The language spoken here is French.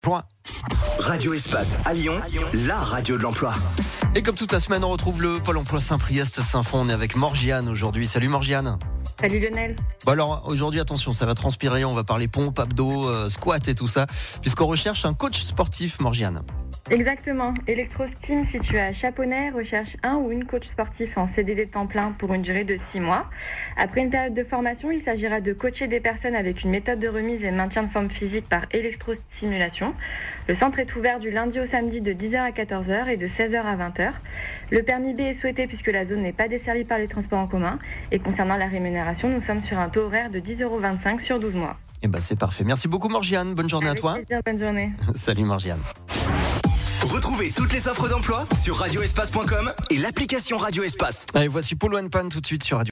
Emploi. Radio Espace à Lyon, la radio de l'emploi. Et comme toute la semaine, on retrouve le Pôle emploi Saint-Priest-Saint-Fond. On est avec Morgiane aujourd'hui. Salut Morgiane. Salut Lionel. Bon alors aujourd'hui, attention, ça va transpirer. On va parler pompe, abdos, squat et tout ça, puisqu'on recherche un coach sportif, Morgiane. Exactement. Electrosteam, situé à Chaponnet, recherche un ou une coach sportif en CDD de temps plein pour une durée de 6 mois. Après une période de formation, il s'agira de coacher des personnes avec une méthode de remise et maintien de forme physique par électrostimulation. Le centre est ouvert du lundi au samedi de 10h à 14h et de 16h à 20h. Le permis B est souhaité puisque la zone n'est pas desservie par les transports en commun. Et concernant la rémunération, nous sommes sur un taux horaire de 10,25 € sur 12 mois. Eh ben c'est parfait. Merci beaucoup Morgiane. Bonne journée Avec à toi. plaisir, bonne journée. Salut Morgiane. Retrouvez toutes les offres d'emploi sur radioespace.com et l'application Radio Espace. Allez, voici Polo & Pan tout de suite sur Radio.